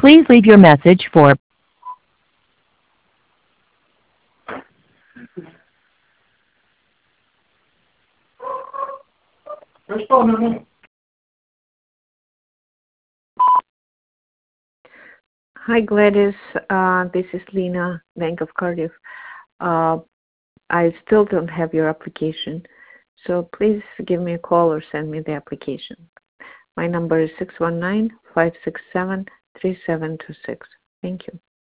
Please leave your message for Hi, Gladys. This is Lena, Bank of Cardiff. I still don't have your application, so please give me a call or send me the application. My number is 619-567-3726. Thank you.